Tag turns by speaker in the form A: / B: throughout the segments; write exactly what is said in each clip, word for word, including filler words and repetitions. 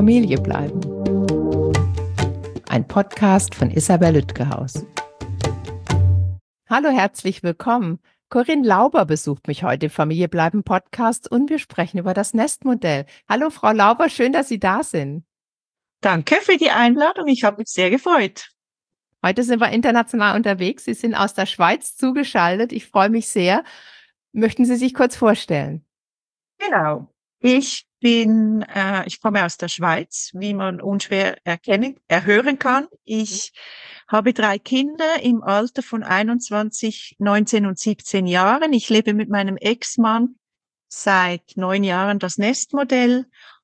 A: Familie bleiben. Ein Podcast von Isabel Lütgehaus. Hallo, herzlich willkommen. Corinne Lauber besucht mich heute im Familie bleiben Podcast und wir sprechen über das Nestmodell. Hallo, Frau Lauber, schön, dass Sie da sind.
B: Danke für die Einladung, ich habe mich sehr gefreut.
A: Heute sind wir international unterwegs. Sie sind aus der Schweiz zugeschaltet. Ich freue mich sehr. Möchten Sie sich kurz vorstellen?
B: Genau. Ich bin, äh, ich komme aus der Schweiz, wie man unschwer erkennen, erhören kann. Ich habe drei Kinder im Alter von einundzwanzig, neunzehn und siebzehn Jahren. Ich lebe mit meinem Ex-Mann seit neun Jahren das Nestmodell.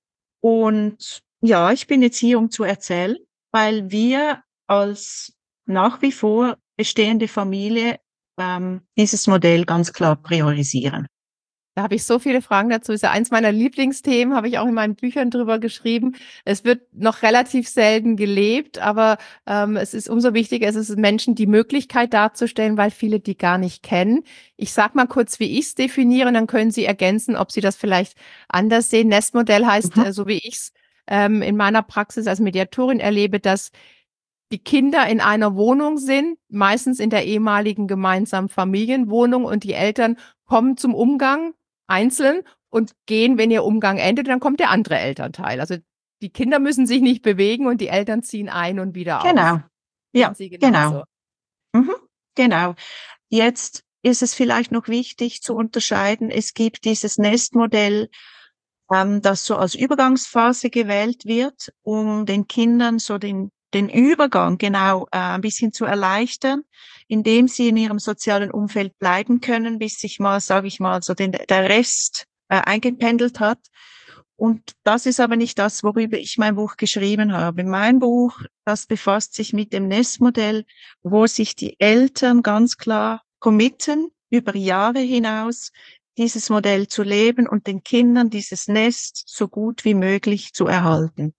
B: Und ja, ich bin jetzt hier, um zu erzählen, weil wir als nach wie vor bestehende Familie ähm, dieses Modell ganz klar priorisieren.
A: Da habe ich so viele Fragen dazu. Das ist ja eins meiner Lieblingsthemen, habe ich auch in meinen Büchern drüber geschrieben. Es wird noch relativ selten gelebt, aber ähm, es ist umso wichtiger, es ist Menschen die Möglichkeit darzustellen, weil viele die gar nicht kennen. Ich sage mal kurz, wie ich es definiere, und dann können Sie ergänzen, ob Sie das vielleicht anders sehen. Nestmodell heißt,
B: Mhm.
A: äh, so wie ich es ähm, in meiner Praxis als Mediatorin erlebe, dass die Kinder in einer Wohnung sind, meistens in der ehemaligen gemeinsamen Familienwohnung, und die Eltern kommen zum Umgang einzeln und gehen, wenn ihr Umgang endet, dann kommt der andere Elternteil. Also die Kinder müssen sich nicht bewegen und die Eltern ziehen ein und wieder aus.
B: Genau.
A: Sehen
B: Ja,
A: Sie genauso?
B: genau. Mhm. Genau. Jetzt ist es vielleicht noch wichtig zu unterscheiden. Es gibt dieses Nestmodell, ähm, das so als Übergangsphase gewählt wird, um den Kindern so den den Übergang genau äh, ein bisschen zu erleichtern, indem sie in ihrem sozialen Umfeld bleiben können, bis sich mal, sage ich mal, so den, der Rest äh, eingependelt hat. Und das ist aber nicht das, worüber ich mein Buch geschrieben habe. Mein Buch, das befasst sich mit dem Nestmodell, wo sich die Eltern ganz klar committen, über Jahre hinaus dieses Modell zu leben und den Kindern dieses Nest so gut wie möglich zu erhalten.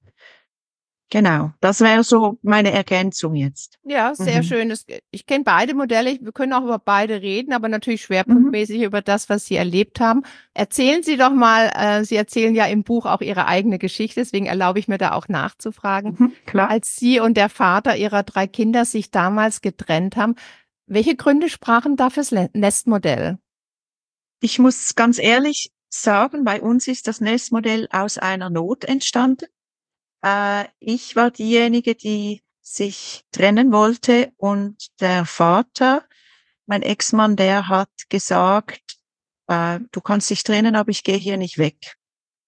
B: Genau, das wäre so meine Ergänzung jetzt.
A: Ja, sehr
B: Mhm.
A: schön. Das, ich kenne beide Modelle. Wir können auch über beide reden, aber natürlich
B: Mhm.
A: schwerpunktmäßig über das, was Sie erlebt haben. Erzählen Sie doch mal, äh, Sie erzählen ja im Buch auch Ihre eigene Geschichte, deswegen erlaube ich mir da auch nachzufragen.
B: Mhm. Klar.
A: Als Sie und der Vater Ihrer drei Kinder sich damals getrennt haben, welche Gründe sprachen da fürs Le- Nestmodell?
B: Ich muss ganz ehrlich sagen, bei uns ist das Nestmodell aus einer Not entstanden. Äh, ich war diejenige, die sich trennen wollte, und der Vater, mein Ex-Mann, der hat gesagt, äh, du kannst dich trennen, aber ich gehe hier nicht weg.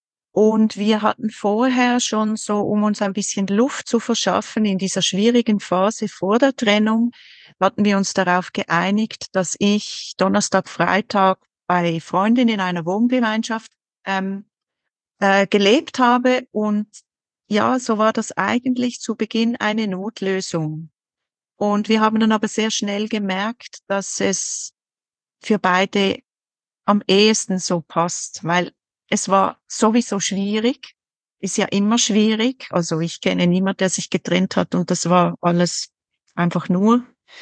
B: Und wir hatten vorher schon so, um uns ein bisschen Luft zu verschaffen in dieser schwierigen Phase vor der Trennung, hatten wir uns darauf geeinigt, dass ich Donnerstag, Freitag bei Freundinnen in einer Wohngemeinschaft ähm, äh, gelebt habe. Und ja, so war das eigentlich zu Beginn eine Notlösung. Und wir haben dann aber sehr schnell gemerkt, dass es für beide am ehesten so passt, weil es war sowieso schwierig, ist ja immer schwierig. Also ich kenne niemanden, der sich getrennt hat und das war alles einfach nur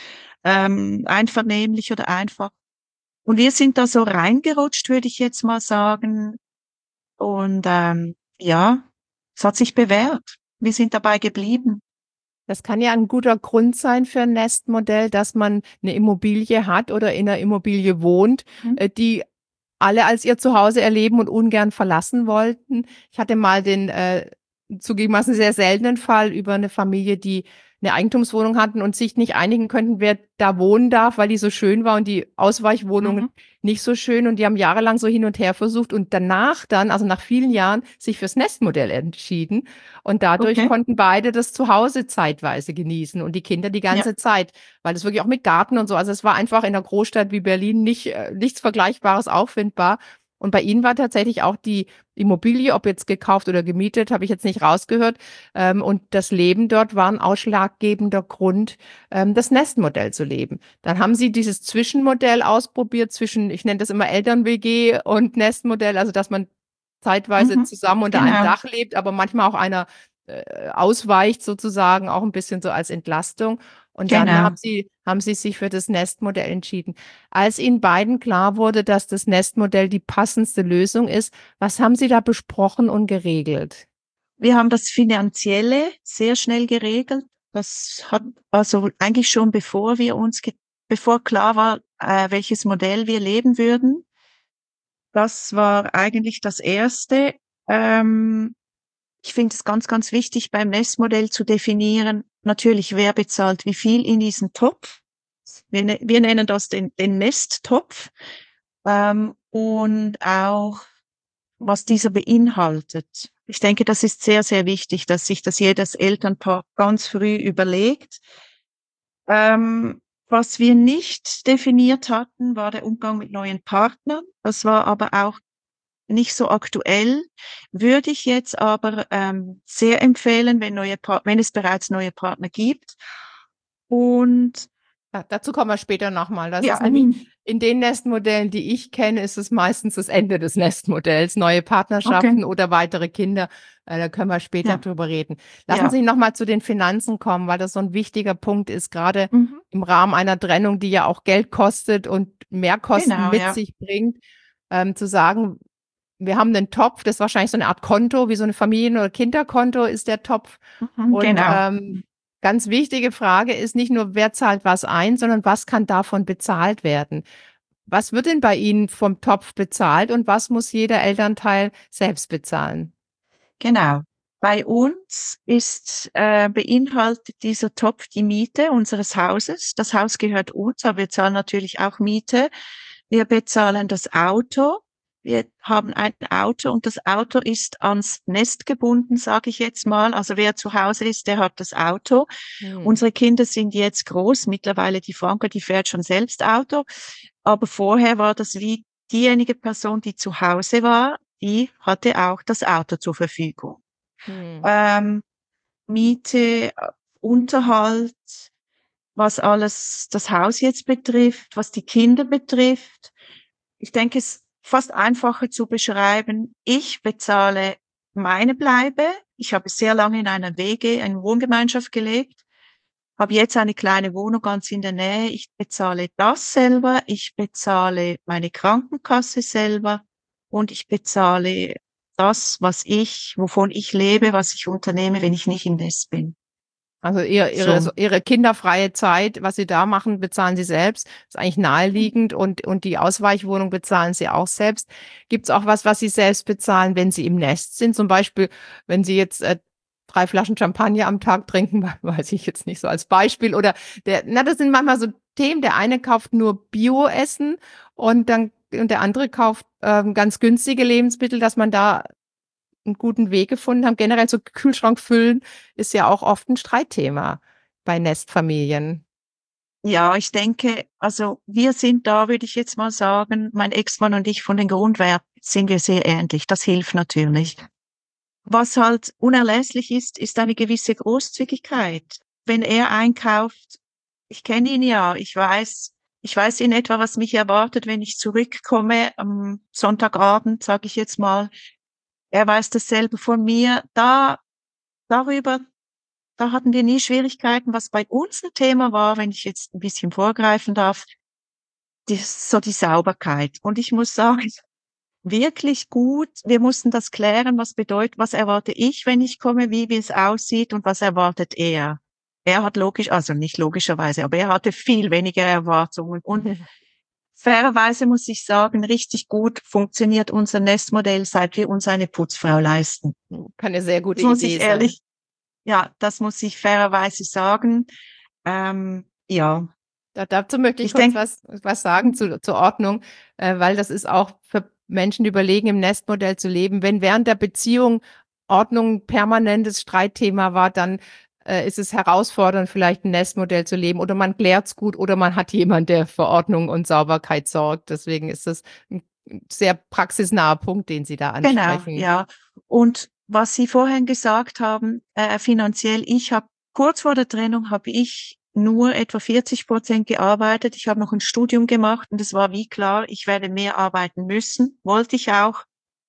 B: ähm, einvernehmlich oder einfach. Und wir sind da so reingerutscht, würde ich jetzt mal sagen. Und ähm, ja, es hat sich bewährt. Wir sind dabei geblieben.
A: Das kann ja ein guter Grund sein für ein Nestmodell, dass man eine Immobilie hat oder in einer Immobilie wohnt,
B: Mhm.
A: äh, die alle als ihr Zuhause erleben und ungern verlassen wollten. Ich hatte mal den äh, zugegebenermaßen sehr seltenen Fall über eine Familie, die eine Eigentumswohnung hatten und sich nicht einigen könnten, wer da wohnen darf, weil die so schön war und die Ausweichwohnungen
B: Mhm.
A: nicht so schön. Und die haben jahrelang so hin und her versucht und danach dann, also nach vielen Jahren, sich fürs Nestmodell entschieden. Und dadurch
B: Okay.
A: konnten beide das Zuhause zeitweise genießen und die Kinder die
B: Ja.
A: ganze Zeit, weil es wirklich auch mit Garten und so, also es war einfach in einer Großstadt wie Berlin nicht, äh, nichts Vergleichbares auffindbar. Und bei Ihnen war tatsächlich auch die Immobilie, ob jetzt gekauft oder gemietet, habe ich jetzt nicht rausgehört. Ähm, und das Leben dort war ein ausschlaggebender Grund, ähm, das Nestmodell zu leben. Dann haben Sie dieses Zwischenmodell ausprobiert zwischen, ich nenne das immer Eltern-W G und Nestmodell, also dass man zeitweise
B: Mhm.
A: zusammen unter einem
B: Genau.
A: Dach lebt, aber manchmal auch einer äh, ausweicht sozusagen, auch ein bisschen so als Entlastung. Und dann haben
B: Genau.
A: Sie, haben Sie sich für das Nestmodell entschieden. Als Ihnen beiden klar wurde, dass das Nestmodell die passendste Lösung ist, was haben Sie da besprochen und geregelt?
B: Wir haben das Finanzielle sehr schnell geregelt. Das hat also eigentlich schon bevor wir uns, ge- bevor klar war, äh, welches Modell wir leben würden. Das war eigentlich das Erste. Ähm, ich finde es ganz, ganz wichtig, beim Nestmodell zu definieren, natürlich, wer bezahlt wie viel in diesen Topf. Wir, ne wir nennen das den, den Nesttopf. Ähm, und auch, was dieser beinhaltet. Ich denke, das ist sehr, sehr wichtig, dass sich das jedes Elternpaar ganz früh überlegt. Ähm, was wir nicht definiert hatten, war der Umgang mit neuen Partnern. Das war aber auch nicht so aktuell, würde ich jetzt aber ähm, sehr empfehlen, wenn, neue pa wenn es bereits neue Partner gibt. Und
A: Da, dazu kommen wir später nochmal. Das
B: ja,
A: ist nämlich in den Nestmodellen, die ich kenne, ist es meistens das Ende des Nestmodells, neue
B: okay,
A: Partnerschaften oder weitere Kinder. Äh, da können wir später
B: ja,
A: drüber reden. Lassen
B: ja,
A: Sie nochmal zu den Finanzen kommen, weil das so ein wichtiger Punkt ist, gerade
B: mhm.
A: im Rahmen einer Trennung, die ja auch Geld kostet und Mehrkosten
B: Genau,
A: mit
B: ja,
A: sich bringt, ähm, zu sagen, wir haben einen Topf, das ist wahrscheinlich so eine Art Konto, wie so ein Familien- oder Kinderkonto ist der Topf.
B: mhm,
A: Und
B: genau.
A: ähm, ganz wichtige Frage ist nicht nur, wer zahlt was ein, sondern was kann davon bezahlt werden? Was wird denn bei Ihnen vom Topf bezahlt und was muss jeder Elternteil selbst bezahlen?
B: Genau. Bei uns ist, äh, beinhaltet dieser Topf die Miete unseres Hauses. Das Haus gehört uns, aber wir zahlen natürlich auch Miete. Wir bezahlen das Auto. Wir haben ein Auto und das Auto ist ans Nest gebunden, sage ich jetzt mal. Also wer zu Hause ist, der hat das Auto.
A: Hm.
B: Unsere Kinder sind jetzt groß. Mittlerweile die Franka, die fährt schon selbst Auto. Aber vorher war das wie diejenige Person, die zu Hause war, die hatte auch das Auto zur Verfügung.
A: Hm.
B: Ähm, Miete, äh, Unterhalt, was alles das Haus jetzt betrifft, was die Kinder betrifft. Ich denke, es ist fast einfacher zu beschreiben. Ich bezahle meine Bleibe. Ich habe sehr lange in einer W G, einer Wohngemeinschaft gelebt, habe jetzt eine kleine Wohnung ganz in der Nähe. Ich bezahle das selber. Ich bezahle meine Krankenkasse selber und ich bezahle das, was ich, wovon ich lebe, was ich unternehme, wenn ich nicht im Nest bin.
A: Also ihr, ihre, so
B: So.
A: ihre kinderfreie Zeit, was Sie da machen, bezahlen Sie selbst. Ist eigentlich
B: Mhm.
A: naheliegend und, und die Ausweichwohnung bezahlen Sie auch selbst. Gibt es auch was, was Sie selbst bezahlen, wenn Sie im Nest sind? Zum Beispiel, wenn Sie jetzt äh, drei Flaschen Champagner am Tag trinken, weiß ich jetzt nicht so als Beispiel. Oder der, na, das sind manchmal so Themen. Der eine kauft nur Bio-Essen und dann und der andere kauft ähm, ganz günstige Lebensmittel, dass man da einen guten Weg gefunden haben. Generell so Kühlschrank füllen ist ja auch oft ein Streitthema bei Nestfamilien.
B: Ja, ich denke, also wir sind da, würde ich jetzt mal sagen, mein Ex-Mann und ich von den Grundwerten sind wir sehr ähnlich. Das hilft natürlich. Was halt unerlässlich ist, ist eine gewisse Großzügigkeit. Wenn er einkauft, ich kenne ihn ja, ich weiß, ich weiß in etwa, was mich erwartet, wenn ich zurückkomme am Sonntagabend, sage ich jetzt mal. Er weiß dasselbe von mir. Da, darüber, da hatten wir nie Schwierigkeiten. Was bei uns ein Thema war, wenn ich jetzt ein bisschen vorgreifen darf, die, so die Sauberkeit. Und ich muss sagen, wirklich gut. Wir mussten das klären, was bedeutet, was erwarte ich, wenn ich komme, wie, wie es aussieht und was erwartet er. Er hat logisch, also nicht logischerweise, aber er hatte viel weniger Erwartungen. Und fairerweise muss ich sagen, richtig gut funktioniert unser Nestmodell, seit wir uns eine Putzfrau leisten.
A: Kann eine sehr gute
B: Das muss
A: Idee
B: ich
A: sein.
B: ehrlich, ja, das muss ich fairerweise sagen. Ähm, ja,
A: Da, dazu möchte ich
B: ich
A: kurz
B: denke,
A: was, was sagen zu, zur Ordnung, äh, weil das ist auch für Menschen, die überlegen, im Nestmodell zu leben. Wenn während der Beziehung Ordnung ein permanentes Streitthema war, dann äh, ist es herausfordernd, vielleicht ein Nestmodell zu leben oder man klärt's gut oder man hat jemanden, der für Ordnung und Sauberkeit sorgt. Deswegen ist das ein sehr praxisnaher Punkt, den Sie da
B: genau,
A: ansprechen.
B: ja. Und was Sie vorhin gesagt haben, äh, finanziell, ich habe kurz vor der Trennung habe ich nur etwa vierzig Prozent gearbeitet. Ich habe noch ein Studium gemacht und es war wie klar, ich werde mehr arbeiten müssen. Wollte ich auch.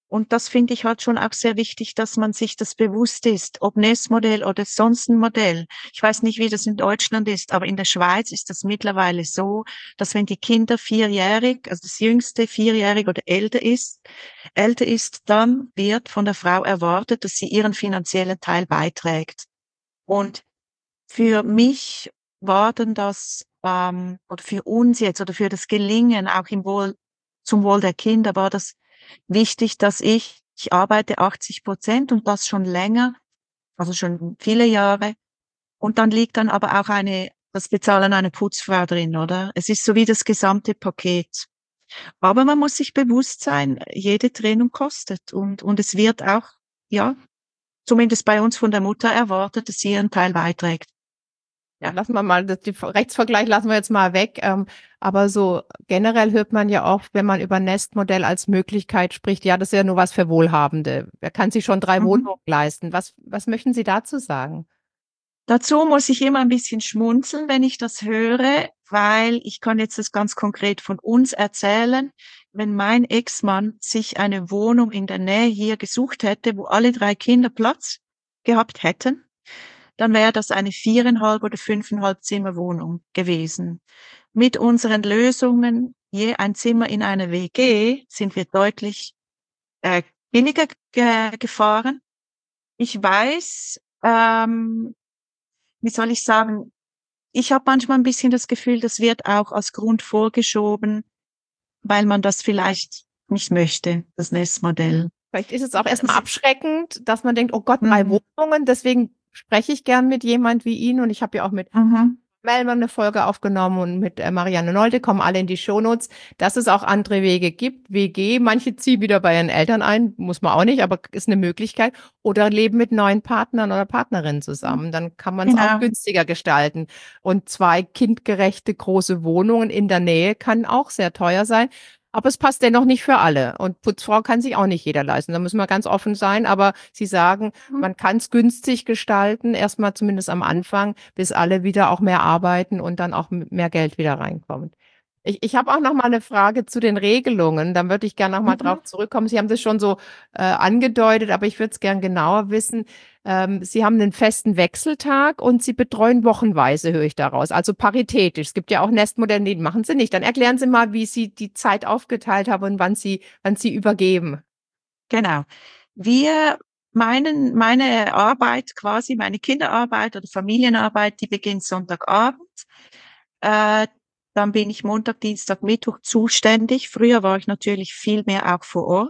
B: Und das finde ich halt schon auch sehr wichtig, dass man sich das bewusst ist, ob Nestmodell oder sonst ein Modell. Ich weiß nicht, wie das in Deutschland ist, aber in der Schweiz ist das mittlerweile so, dass wenn die Kinder vierjährig, also das jüngste vierjährig oder älter ist, älter ist, dann wird von der Frau erwartet, dass sie ihren finanziellen Teil beiträgt. Und für mich war denn das, ähm, oder für uns jetzt, oder für das Gelingen, auch im Wohl, zum Wohl der Kinder, war das wichtig, dass ich, ich arbeite achtzig Prozent und das schon länger, also schon viele Jahre. Und dann liegt dann aber auch eine, das Bezahlen einer Putzfrau drin, oder? Es ist so wie das gesamte Paket. Aber man muss sich bewusst sein, jede Trennung kostet und, und es wird auch, ja, zumindest bei uns von der Mutter erwartet, dass sie ihren Teil beiträgt.
A: Ja, lassen wir mal, das, den Rechtsvergleich lassen wir jetzt mal weg. Ähm, aber so generell hört man ja oft, wenn man über Nestmodell als Möglichkeit spricht, ja, das ist ja nur was für Wohlhabende. Wer kann sich schon drei
B: Mhm.
A: Wohnungen leisten? Was, was möchten Sie dazu sagen?
B: Dazu muss ich immer ein bisschen schmunzeln, wenn ich das höre, weil ich kann jetzt das ganz konkret von uns erzählen. Wenn mein Ex-Mann sich eine Wohnung in der Nähe hier gesucht hätte, wo alle drei Kinder Platz gehabt hätten, dann wäre das eine viereinhalb oder fünfeinhalb Zimmer Wohnung gewesen. Mit unseren Lösungen, je ein Zimmer in einer W G, sind wir deutlich äh, billiger ge gefahren. Ich weiß, ähm, wie soll ich sagen, ich habe manchmal ein bisschen das Gefühl, das wird auch als Grund vorgeschoben, weil man das vielleicht nicht möchte, das Nestmodell.
A: Vielleicht ist es auch erstmal
B: Das,
A: abschreckend, dass man denkt, oh Gott, drei
B: mhm,
A: Wohnungen, deswegen spreche ich gern mit jemand wie Ihnen und ich habe ja auch mit
B: mhm,
A: Melman eine Folge aufgenommen und mit äh, Marianne Nolde, kommen alle in die Shownotes, dass es auch andere Wege gibt. W G, manche ziehen wieder bei ihren Eltern ein, muss man auch nicht, aber ist eine Möglichkeit. Oder leben mit neuen Partnern oder Partnerinnen zusammen. Dann kann man es auch
B: genau.
A: günstiger gestalten. Und zwei kindgerechte große Wohnungen in der Nähe kann auch sehr teuer sein. Aber es passt dennoch nicht für alle. Und Putzfrau kann sich auch nicht jeder leisten. Da müssen wir ganz offen sein. Aber Sie sagen,
B: Mhm.
A: man kann es günstig gestalten, erstmal zumindest am Anfang, bis alle wieder auch mehr arbeiten und dann auch m- mehr Geld wieder reinkommt. Ich, ich habe auch noch mal eine Frage zu den Regelungen. Dann würde ich gerne noch mal
B: Mhm.
A: drauf zurückkommen. Sie haben das schon so äh, angedeutet, aber ich würde es gern genauer wissen. Ähm, Sie haben einen festen Wechseltag und Sie betreuen wochenweise, höre ich daraus. Also paritätisch. Es gibt ja auch Nestmodelle, die machen Sie nicht. Dann erklären Sie mal, wie Sie die Zeit aufgeteilt haben und wann Sie, wann Sie übergeben.
B: Genau. Wir, meinen, meine Arbeit quasi, meine Kinderarbeit oder Familienarbeit, die beginnt Sonntagabend. Äh, Dann bin ich Montag, Dienstag, Mittwoch zuständig. Früher war ich natürlich viel mehr auch vor Ort.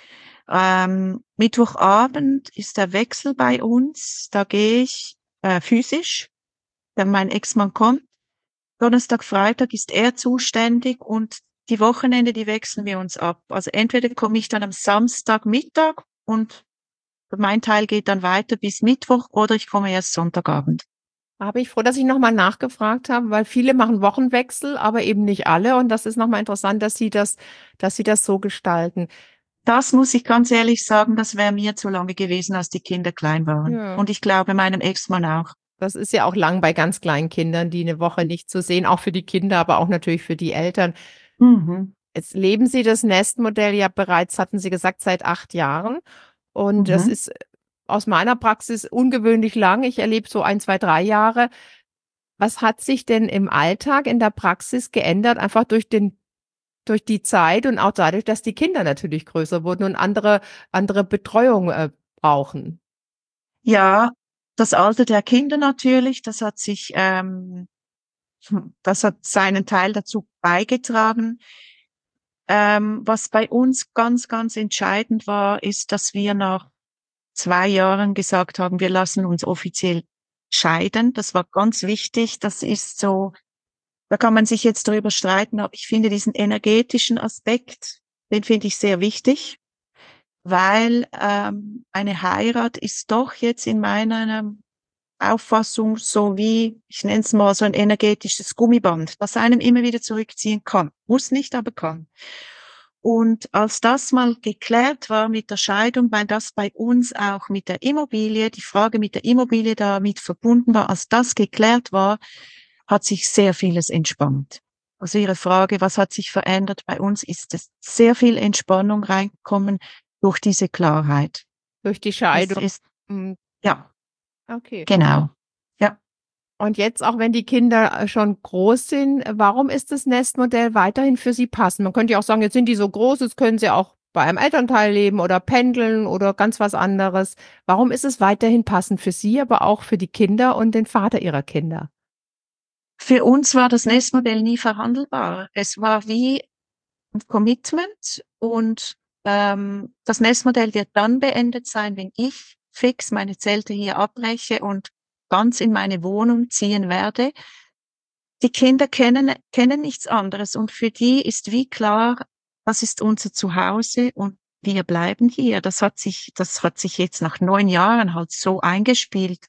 B: Ähm, Mittwochabend ist der Wechsel bei uns. Da gehe ich äh, physisch, wenn mein Ex-Mann kommt. Donnerstag, Freitag ist er zuständig und die Wochenende, die wechseln wir uns ab. Also entweder komme ich dann am Samstagmittag und mein Teil geht dann weiter bis Mittwoch oder ich komme erst Sonntagabend.
A: Da bin ich froh, dass ich nochmal nachgefragt habe, weil viele machen Wochenwechsel, aber eben nicht alle. Und das ist nochmal interessant, dass Sie das, dass Sie das so gestalten.
B: Das muss ich ganz ehrlich sagen, das wäre mir zu lange gewesen, als die Kinder klein waren.
A: Ja.
B: Und ich glaube, meinem Ex-Mann auch.
A: Das ist ja auch lang bei ganz kleinen Kindern, die eine Woche nicht zu sehen, auch für die Kinder, aber auch natürlich für die Eltern.
B: Mhm.
A: Jetzt leben Sie das Nestmodell ja bereits, hatten Sie gesagt, seit acht Jahren. Und das
B: Mhm.
A: ist aus meiner Praxis ungewöhnlich lang. Ich erlebe so ein, zwei, drei Jahre. Was hat sich denn im Alltag, in der Praxis geändert, einfach durch den durch die Zeit und auch dadurch, dass die Kinder natürlich größer wurden und andere andere Betreuung, äh, brauchen.
B: Ja, das Alter der Kinder natürlich, das hat sich, ähm, das hat seinen Teil dazu beigetragen. Ähm, was bei uns ganz, ganz entscheidend war, ist, dass wir nach zwei Jahren gesagt haben, wir lassen uns offiziell scheiden. Das war ganz wichtig. Das ist so, da kann man sich jetzt darüber streiten, aber ich finde diesen energetischen Aspekt, den finde ich sehr wichtig, weil ähm, eine Heirat ist doch jetzt in meiner Auffassung so wie, ich nenne es mal so ein energetisches Gummiband, das einem immer wieder zurückziehen kann. Muss nicht, aber kann. Und als das mal geklärt war mit der Scheidung, weil das bei uns auch mit der Immobilie, die Frage mit der Immobilie damit verbunden war, als das geklärt war, hat sich sehr vieles entspannt. Also Ihre Frage, was hat sich verändert? Bei uns ist es sehr viel Entspannung reingekommen durch diese Klarheit.
A: Durch die
B: Es
A: Scheidung.
B: ist,
A: Mhm.
B: ja,
A: Okay.
B: genau. Ja.
A: Und jetzt, auch wenn die Kinder äh, schon groß sind, äh, warum ist das Nestmodell weiterhin für Sie passend? Man könnte ja auch sagen, jetzt sind die so groß, jetzt können sie auch bei einem Elternteil leben oder pendeln oder ganz was anderes. Warum ist es weiterhin passend für Sie, aber auch für die Kinder und den Vater Ihrer Kinder?
B: Für uns war das Nestmodell nie verhandelbar. Es war wie ein Commitment und ähm, das Nestmodell wird dann beendet sein, wenn ich fix meine Zelte hier abbreche und ganz in meine Wohnung ziehen werde. Die Kinder kennen, kennen nichts anderes und für die ist wie klar, das ist unser Zuhause und wir bleiben hier. Das hat sich, das hat sich jetzt nach neun Jahren halt so eingespielt.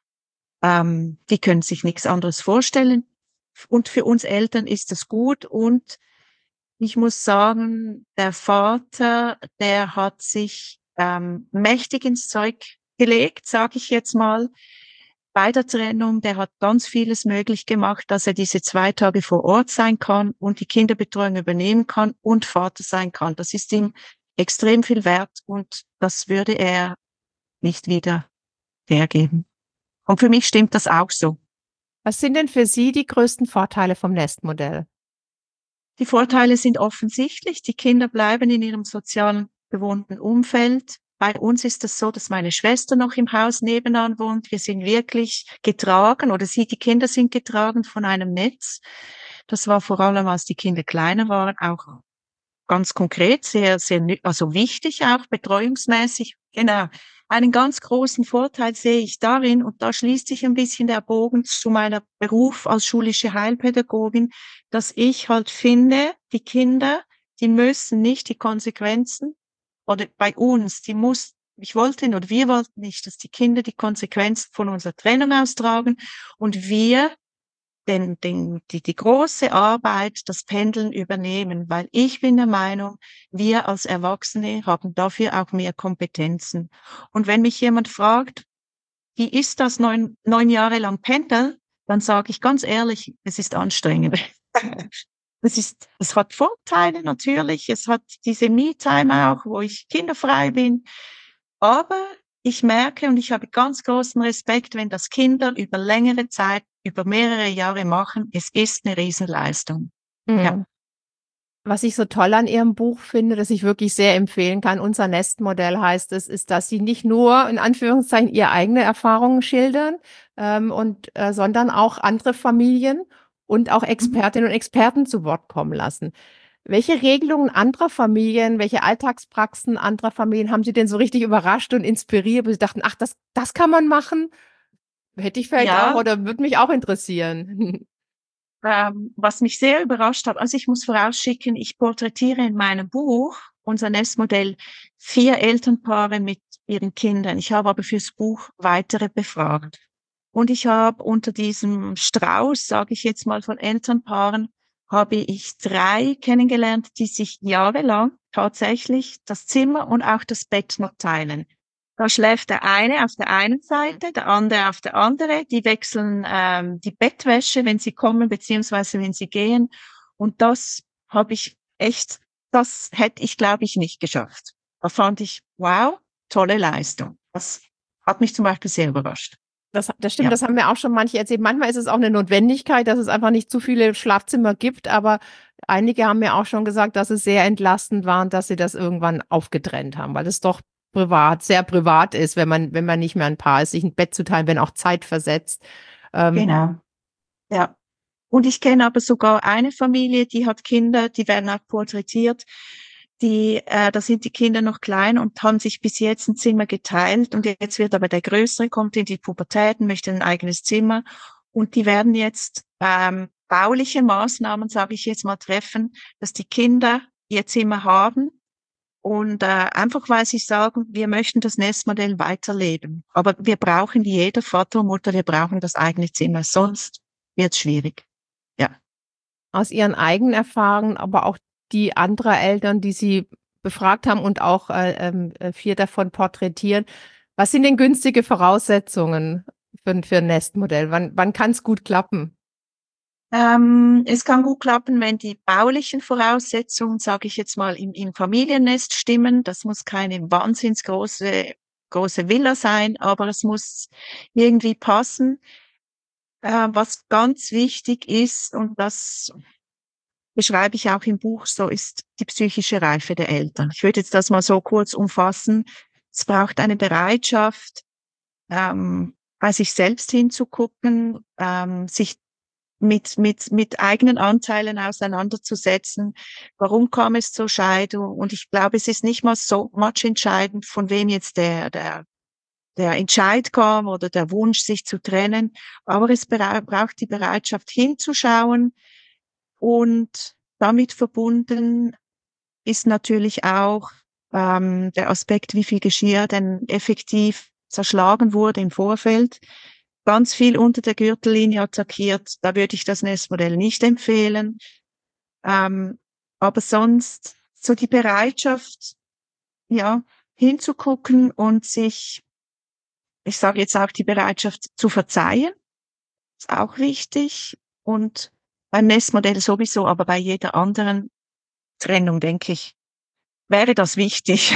B: Ähm, die können sich nichts anderes vorstellen. Und für uns Eltern ist es gut. Und ich muss sagen, der Vater, der hat sich ähm, mächtig ins Zeug gelegt, sage ich jetzt mal. Bei der Trennung, der hat ganz vieles möglich gemacht, dass er diese zwei Tage vor Ort sein kann und die Kinderbetreuung übernehmen kann und Vater sein kann. Das ist ihm extrem viel wert und das würde er nicht wieder hergeben. Und für mich stimmt das auch so.
A: Was sind denn für Sie die größten Vorteile vom Nestmodell?
B: Die Vorteile sind offensichtlich. Die Kinder bleiben in ihrem sozialen gewohnten Umfeld. Bei uns ist es so, dass meine Schwester noch im Haus nebenan wohnt. Wir sind wirklich getragen oder sie, die Kinder sind getragen von einem Netz. Das war vor allem, als die Kinder kleiner waren, auch ganz konkret, sehr, sehr, nü- also wichtig auch, betreuungsmäßig. Genau. Einen ganz großen Vorteil sehe ich darin, und da schließt sich ein bisschen der Bogen zu meiner Beruf als schulische Heilpädagogin, dass ich halt finde, die Kinder, die müssen nicht die Konsequenzen, oder bei uns, die muss, ich wollte oder wir wollten nicht, dass die Kinder die Konsequenzen von unserer Trennung austragen und wir den, den, die, die große Arbeit, das Pendeln übernehmen, weil ich bin der Meinung, wir als Erwachsene haben dafür auch mehr Kompetenzen. Und wenn mich jemand fragt, wie ist das neun, neun Jahre lang pendeln, dann sage ich ganz ehrlich, es ist anstrengend. Es ist, es hat Vorteile natürlich, es hat diese Me-Time auch, wo ich kinderfrei bin, aber ich merke und ich habe ganz großen Respekt, wenn das Kinder über längere Zeit, über mehrere Jahre machen. Es ist eine Riesenleistung. Ja,
A: Mhm. Was ich so toll an Ihrem Buch finde, das ich wirklich sehr empfehlen kann, unser Nestmodell heißt es, ist, dass Sie nicht nur in Anführungszeichen Ihre eigene Erfahrungen schildern, ähm, und, äh, sondern auch andere Familien und auch
B: mhm.
A: Expertinnen und Experten zu Wort kommen lassen. Welche Regelungen anderer Familien, welche Alltagspraxen anderer Familien haben Sie denn so richtig überrascht und inspiriert, wo Sie dachten, ach, das, das kann man machen? Hätte ich vielleicht auch
B: Ja,
A: oder würde mich auch interessieren.
B: ähm, was mich sehr überrascht hat, also ich muss vorausschicken, ich porträtiere in meinem Buch, unser Nestmodell, vier Elternpaare mit ihren Kindern. Ich habe aber fürs Buch weitere befragt. Und ich habe unter diesem Strauß, sage ich jetzt mal, von Elternpaaren, habe ich drei kennengelernt, die sich jahrelang tatsächlich das Zimmer und auch das Bett noch teilen. Da schläft der eine auf der einen Seite, der andere auf der anderen. Die wechseln ähm, die Bettwäsche, wenn sie kommen, beziehungsweise wenn sie gehen. Und das habe ich echt, das hätte ich, glaube ich, nicht geschafft. Da fand ich, wow, tolle Leistung. Das hat mich zum Beispiel sehr überrascht.
A: Das, das stimmt,
B: Ja,
A: das haben mir auch schon manche erzählt. Manchmal ist es auch eine Notwendigkeit, dass es einfach nicht zu viele Schlafzimmer gibt, aber einige haben mir auch schon gesagt, dass es sehr entlastend war und dass sie das irgendwann aufgetrennt haben, weil es doch privat, sehr privat ist, wenn man, wenn man nicht mehr ein Paar ist, sich ein Bett zu teilen, wenn auch zeitversetzt. Ähm,
B: genau. Ja. Und ich kenne aber sogar eine Familie, die hat Kinder, die werden auch porträtiert. Die, äh, da sind die Kinder noch klein und haben sich bis jetzt ein Zimmer geteilt. Und jetzt wird aber der Größere, kommt in die Pubertät und möchte ein eigenes Zimmer. Und die werden jetzt ähm, bauliche Maßnahmen, sage ich jetzt mal, treffen, dass die Kinder ihr Zimmer haben. Und äh, einfach weil sie sagen, wir möchten das Nestmodell weiterleben. Aber wir brauchen, wie jeder Vater und Mutter, wir brauchen das eigene Zimmer. Sonst wird es schwierig. Ja.
A: aus ihren eigenen Erfahrungen, aber auch die anderer Eltern, die sie befragt haben und auch äh, ähm, äh, vier davon porträtieren. Was sind denn günstige Voraussetzungen für, für ein Nestmodell? Wann, wann kann es gut klappen?
B: Ähm, es kann gut klappen, wenn die baulichen Voraussetzungen, sage ich jetzt mal, im, im Familiennest stimmen. Das muss keine wahnsinns große, große Villa sein, aber es muss irgendwie passen. Äh, was ganz wichtig ist, und das beschreibe ich auch im Buch, so ist die psychische Reife der Eltern. Ich würde jetzt das mal so kurz umfassen. Es braucht eine Bereitschaft, ähm, bei sich selbst hinzugucken, ähm, sich mit, mit, mit eigenen Anteilen auseinanderzusetzen. Warum kam es zur Scheidung? Und ich glaube, es ist nicht mal so much entscheidend, von wem jetzt der, der, der Entscheid kam oder der Wunsch, sich zu trennen. Aber es bra braucht die Bereitschaft hinzuschauen, und damit verbunden ist natürlich auch ähm, der Aspekt, wie viel Geschirr denn effektiv zerschlagen wurde im Vorfeld. Ganz viel unter der Gürtellinie attackiert, da würde ich das Nestmodell nicht empfehlen. Ähm, aber sonst so die Bereitschaft, ja, hinzugucken und sich, ich sage jetzt auch die Bereitschaft zu verzeihen, ist auch wichtig. Und beim Nestmodell sowieso, aber bei jeder anderen Trennung, denke ich, wäre das wichtig.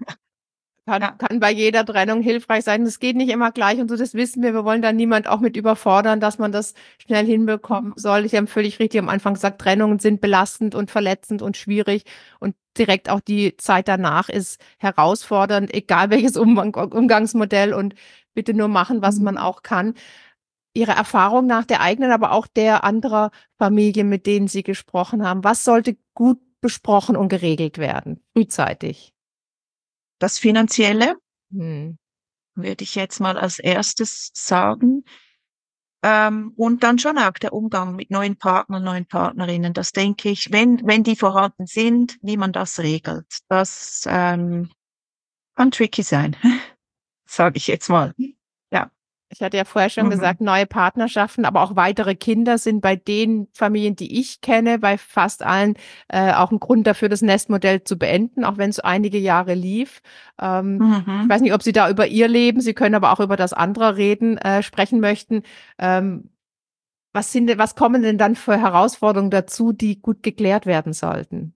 A: Kann,
B: Ja.
A: kann bei jeder Trennung hilfreich sein. Das geht nicht immer gleich und so, das wissen wir. Wir wollen da niemand auch mit überfordern, dass man das schnell hinbekommen soll. Ich habe völlig richtig am Anfang gesagt, Trennungen sind belastend und verletzend und schwierig und direkt auch die Zeit danach ist herausfordernd, egal welches Umgang, Umgangsmodell, und bitte nur machen, was man auch kann. Ihre Erfahrung nach der eigenen, aber auch der anderer Familie, mit denen Sie gesprochen haben, was sollte gut besprochen und geregelt werden, frühzeitig?
B: Das Finanzielle
A: Hm.
B: würde ich jetzt mal als erstes sagen. Ähm, und dann schon auch der Umgang mit neuen Partnern, neuen Partnerinnen. Das denke ich, wenn, wenn die vorhanden sind, wie man das regelt. Das ähm, kann tricky sein, sage ich jetzt mal. Ja.
A: Ich hatte ja vorher schon
B: Mhm.
A: gesagt, neue Partnerschaften, aber auch weitere Kinder sind bei den Familien, die ich kenne, bei fast allen äh, auch ein Grund dafür, das Nestmodell zu beenden, auch wenn es einige Jahre lief. Ähm, ich
B: Mhm.
A: weiß nicht, ob Sie da über Ihr Leben, Sie können aber auch über das andere reden, äh, sprechen möchten. Ähm, was sind, denn- was kommen denn dann für Herausforderungen dazu, die gut geklärt werden sollten?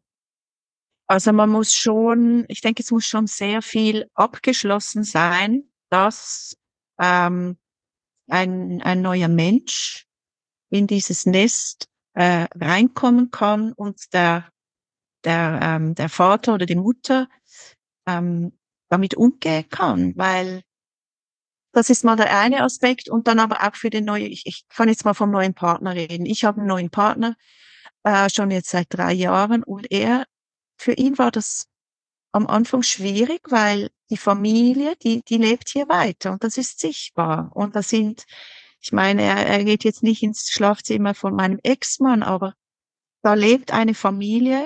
B: Also man muss schon, ich denke, es muss schon sehr viel abgeschlossen sein, dass ähm, ein, ein neuer Mensch in dieses Nest äh, reinkommen kann und der, der, ähm, der Vater oder die Mutter ähm, damit umgehen kann, weil das ist mal der eine Aspekt, und dann aber auch für den neuen, ich, ich kann jetzt mal vom neuen Partner reden. Ich habe einen neuen Partner, äh, schon jetzt seit drei Jahren, und er, für ihn war das am Anfang schwierig, weil die Familie, die, die lebt hier weiter und das ist sichtbar. Und das sind, ich meine, er, er geht jetzt nicht ins Schlafzimmer von meinem Ex-Mann, aber da lebt eine Familie,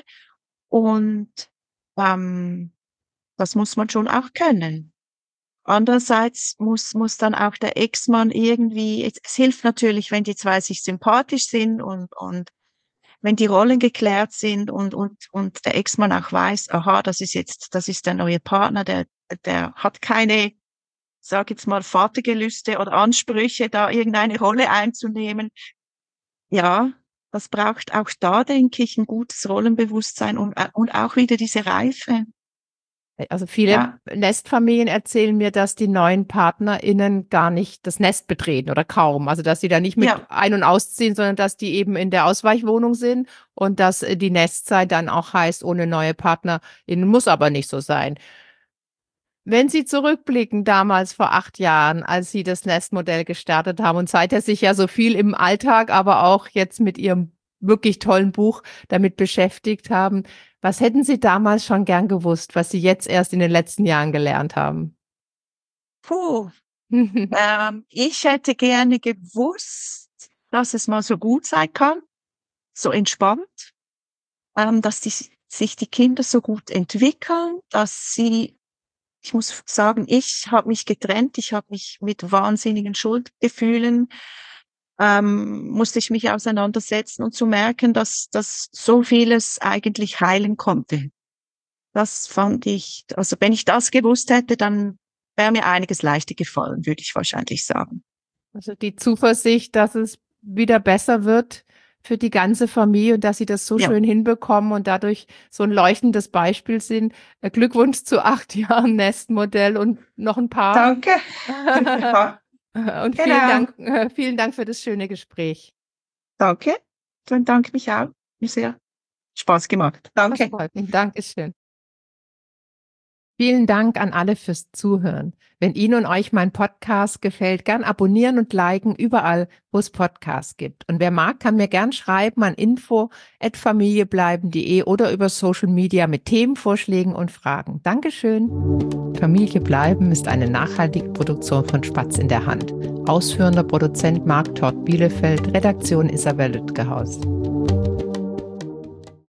B: und ähm, das muss man schon auch können. Andererseits muss, muss dann auch der Ex-Mann irgendwie, es, es hilft natürlich, wenn die zwei sich sympathisch sind, und, und wenn die Rollen geklärt sind, und, und, und der Ex-Mann auch weiß, aha, das ist jetzt, das ist der neue Partner, der, der hat keine, sag jetzt mal, Vatergelüste oder Ansprüche, da irgendeine Rolle einzunehmen. Ja, das braucht auch da, denke ich, ein gutes Rollenbewusstsein, und, und auch wieder diese Reife.
A: Also viele
B: Ja,
A: Nestfamilien erzählen mir, dass die neuen PartnerInnen gar nicht das Nest betreten oder kaum. Also dass sie da nicht mit
B: ja.
A: ein- und ausziehen, sondern dass die eben in der Ausweichwohnung sind und dass äh, die Nestzeit dann auch heißt, ohne neue PartnerInnen, muss aber nicht so sein. Wenn Sie zurückblicken, damals vor acht Jahren, als Sie das Nestmodell gestartet haben und seither sich ja so viel im Alltag, aber auch jetzt mit Ihrem wirklich tollen Buch damit beschäftigt haben, was hätten Sie damals schon gern gewusst, was Sie jetzt erst in den letzten Jahren gelernt haben?
B: Puh. Ähm, ich hätte gerne gewusst, dass es mal so gut sein kann, so entspannt, ähm, dass die, sich die Kinder so gut entwickeln, dass sie, ich muss sagen, ich habe mich getrennt, ich habe mich mit wahnsinnigen Schuldgefühlen, ähm, musste ich mich auseinandersetzen, und zu merken, dass, dass so vieles eigentlich heilen konnte. Das fand ich, also wenn ich das gewusst hätte, dann wäre mir einiges leichter gefallen, würde ich wahrscheinlich sagen.
A: Also die Zuversicht, dass es wieder besser wird, für die ganze Familie und dass Sie das so
B: Ja.
A: schön hinbekommen und dadurch so ein leuchtendes Beispiel sind. Äh, Glückwunsch zu acht Jahren Nestmodell und noch ein paar.
B: Danke.
A: Und vielen
B: Genau.
A: Dank, äh, vielen Dank für das schöne Gespräch.
B: Danke. Dann danke mich auch. Mir sehr Spaß gemacht. Danke.
A: Das freut mich. Dankeschön. Vielen Dank an alle fürs Zuhören. Wenn Ihnen und euch mein Podcast gefällt, gern abonnieren und liken überall, wo es Podcasts gibt. Und wer mag, kann mir gern schreiben an info at familiebleiben punkt de oder über Social Media mit Themenvorschlägen und Fragen. Dankeschön. Familie bleiben ist eine nachhaltige Produktion von Spatz in der Hand. Ausführender Produzent Marc Tort Bielefeld, Redaktion Isabel Lütgehaus.